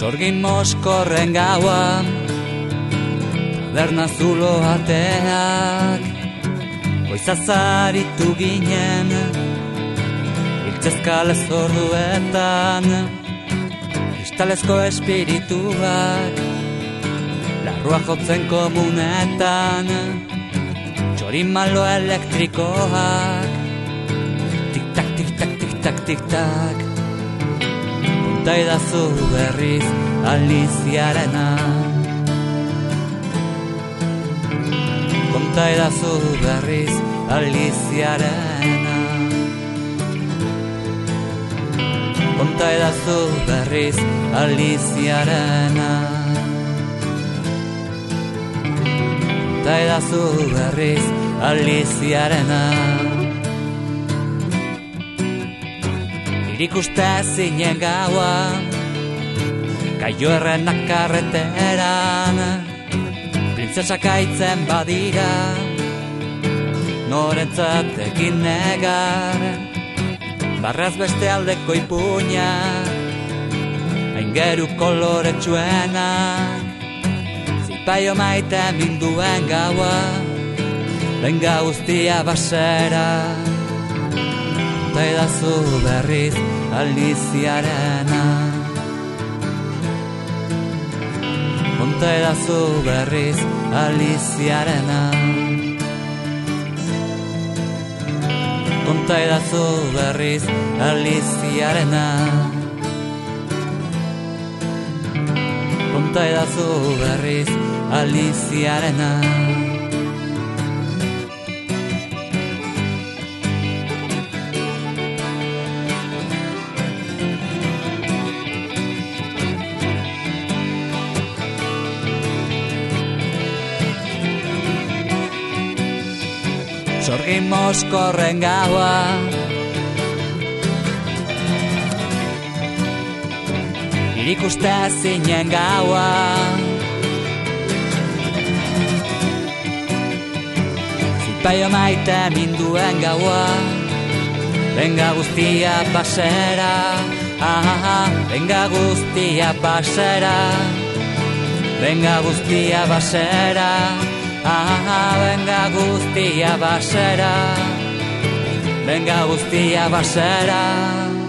Sorgin moskorren gaua, taberna zulo ateak, goizazaritu ginen, hiltzezkalez orduetan, kristalezko espirituak, larrua jotzen komunetan, txorin malo elektrikoak, tik-tak, tik-tak, tik-tak, tik-tak. Konta idazu berriz Aliziarena. Konta idazu berriz Aliziarena. Konta idazu berriz Aliziarena. Konta idazu berriz Aliziarena. Irikuste zinen gaua, kaio errenak karreteran, printzesak aitzen badira, norentzat egin negar, barraz beste aldeko ipuña, aingeru koloretsuena, zipaio maite minduen gaua, benga guztia basera. Konta idazu berriz Aliziarena. Konta idazu berriz Aliziarena. Konta idazu berriz Aliziarena. Konta idazu berriz Aliziarena. Sorgin moskorren gaua, irikuste zinen gaua, zipaio maite minduen gaua, benga guztia basera, benga guztia basera, benga guztia basera. Venga guztia basera, venga guztia basera.